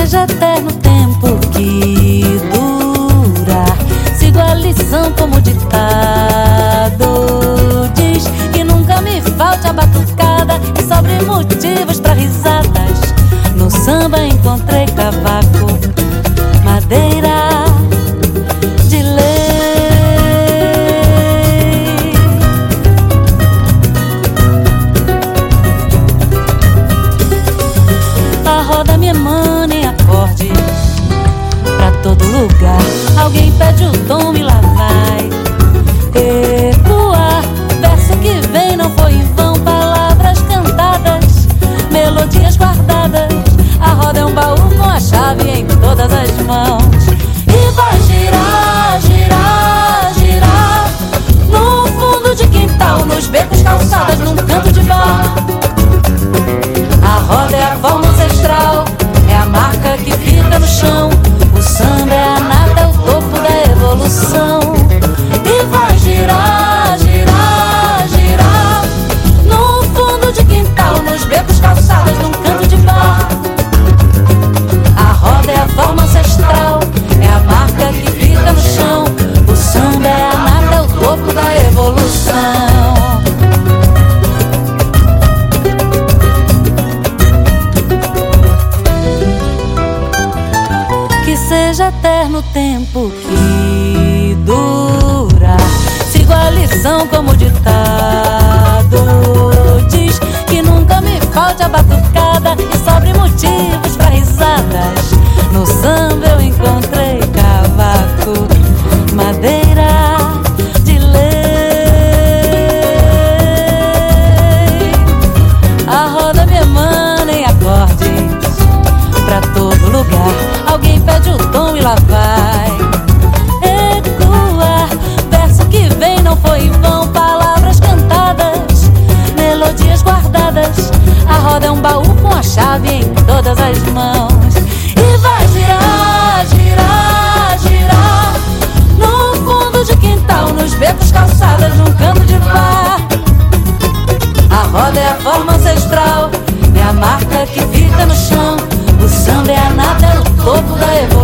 seja eterno tempo que durar. Sigo a lição como ditado diz, que nunca me falte a batucada e sobre motivos pra risadas. No samba encontrei cavaco, madeira de lei. A roda me emana em acordes pra todo lugar. Alguém pede o tom e lá vai ecoar. Verso que vem não foi em vão, palavras cantadas, melodias guardadas. A roda é um baú com a chave em todas as mãos. E vai girar, girar, girar, no fundo de quintal, nos becos, calçadas, num canto de bar. A roda é a forma ancestral, é a marca que fica no chão. O samba é a nata, é o topo da evolução. E vai girar, girar, girar, no fundo de quintal, nos becos, calçadas, num canto de bar. A roda é a forma ancestral, é a marca que fica no chão. O samba é a nata, é o topo da evolução. Seja eterno tempo que durar. Sigo a lição como ditado diz, que nunca me falte a batucada e sobre motivos pra risadas. No samba eu encontrei cavaco, madeira de lei. A roda me emana em acordes pra todo lugar. Alguém pede o tom e lá vai ecoar. Verso que vem não foi em vão, palavras cantadas, melodias guardadas. A roda é um baú com a chave em todas as mãos. E vai girar, girar, girar, no fundo de quintal, nos becos, calçadas, num canto de bar. A roda é a forma ancestral, é a marca que fica no chão. O samba é a nata, é o topo da evolução.